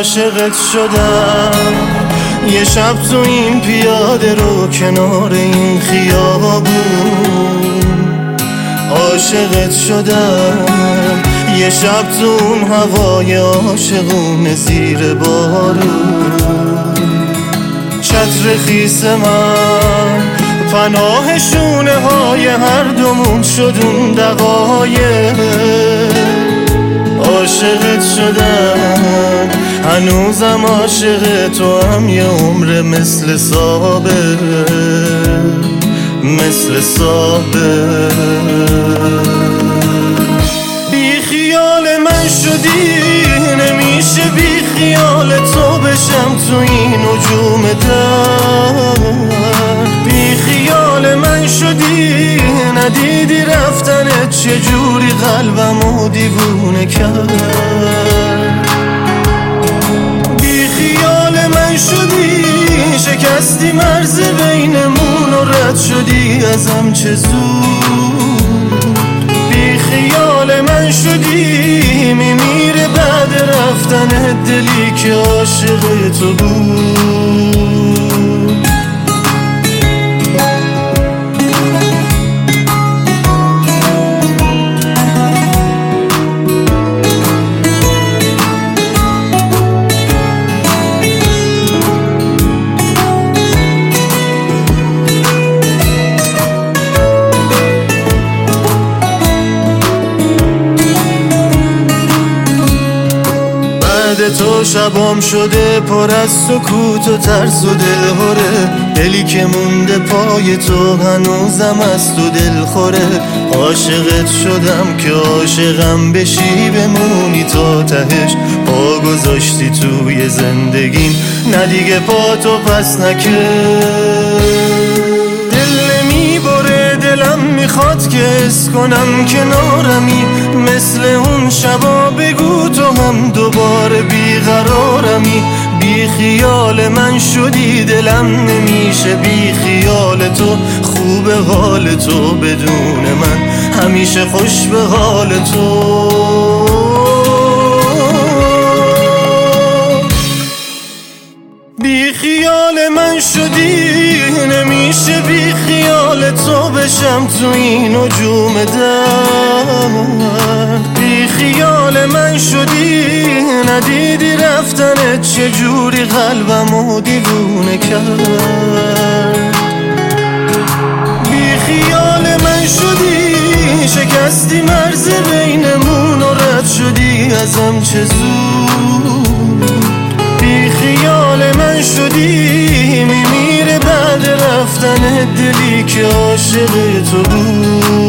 عاشقت شدم. یه شب تو این پیاده رو کنار این خیابون عاشقت شدم. یه شب تو اون هوای عاشقونه زیر بارون چتر خیس من پناه شونه های هر دومون شد اون دقایق. عاشقت شدم هنوزم عاشق تو هم یه عمر مثل سابق مثل سابق. بی خیال من شدی نمیشه بی خیال تو بشم تو این نجوم در. بی خیال من شدی ندیدی رفتنت چجوری قلبمو دیوونه کرد. بی خیال من شدی شکستی مرز بینمون و رد شدی ازم چه زود. بی خیال من شدی میمیره بعد رفتن دلی که عاشق تو بود. تو شبام شده پر از سکوت و ترس و دلهوره. دلی که مونده پای تو هنوزم از تو دل خوره. عاشقت شدم که عاشقم بشی بمونی تا تهش. پا گذاشتی توی زندگیم نه دیگه پا تو پس نکش. دل میبره دلم میخواد که حس کنم کنارمی. مثل اون شبا بگو تو هم دوباره بیقرارمی. بی خیال من شدی دلم نمیشه بی خیال تو. خوب حال تو بدون من همیشه خوش به حال تو. بی خیال من شدی نمیشه بی خیال تو بشم تو این نجوم در. بی خیال من شدی ندیدی رفتنت چجوری قلبمو دیوونه کرد. بی خیال من شدی شکستی مرز بینمون و رد شدی ازم چه زود. بی خیال من شدی میمیره بعد رفتن دلی که عاشق تو بود.